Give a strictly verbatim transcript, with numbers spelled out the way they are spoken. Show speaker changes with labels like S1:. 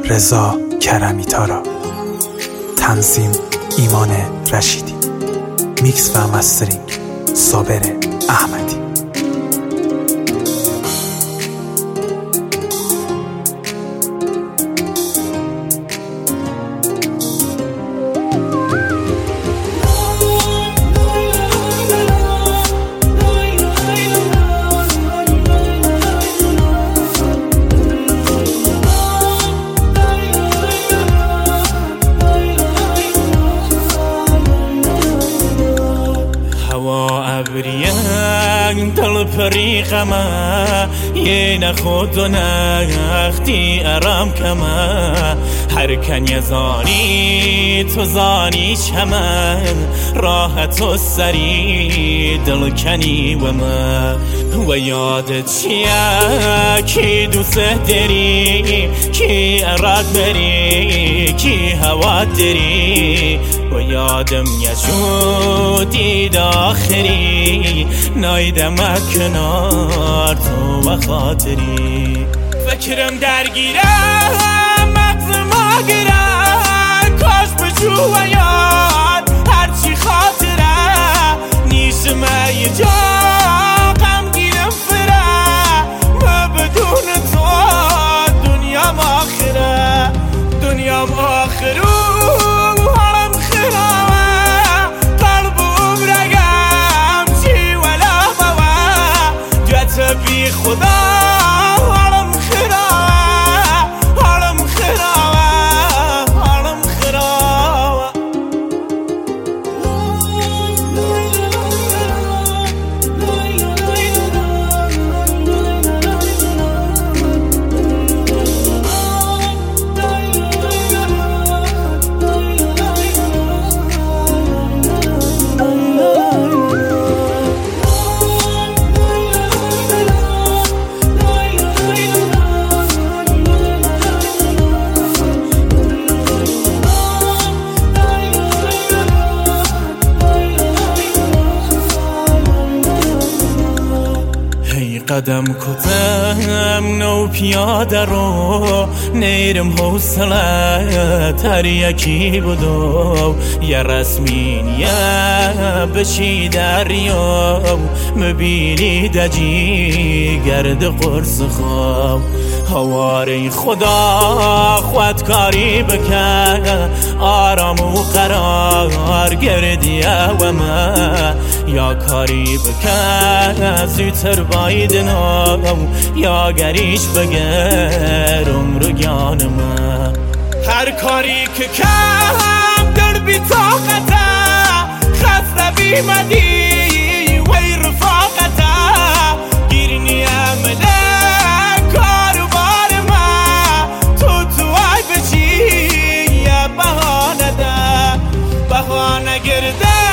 S1: رضا کرمی تارا، تنظیم ایمان رشیدی، میکس و مسترینگ صابر احمدی.
S2: ابریان دل پریقما یه نخود و نختی ارام کما هر کن یزانی تو زانی چمن راحت و سری دل کنی و ما و یادت چیه کی دوست داری کی اراد بری کی هوا داری و یادم یشودی داخلی نایدم کنار تو و خاطری فکرم درگیرم مغز ما گیرم کاش بجو و یاد هرچی خاطره نیشم ای جا غم گیرم فره و بدون تو دنیام آخره دنیام آخرو بی خدا حالم خرابه حالم خرابه حالم خرابه قدم کتم نو پیاده رو نیرم حوصله تر یکی بدو یه رسمین یه بشی دریا مبینی دجی گرد قرص خواب هواره خدا خودکاری بکن آرام و قرار گردیه و ما یا کاری بکن زودتر بایدنم یا گریش بگر عمر گیان ما هر کاری که کم در بی طاقته خسته بیمدی وی رفاقته گیرنی عمله کار بار ما تو تو آی بچی یه بهانه ده بهانه گرده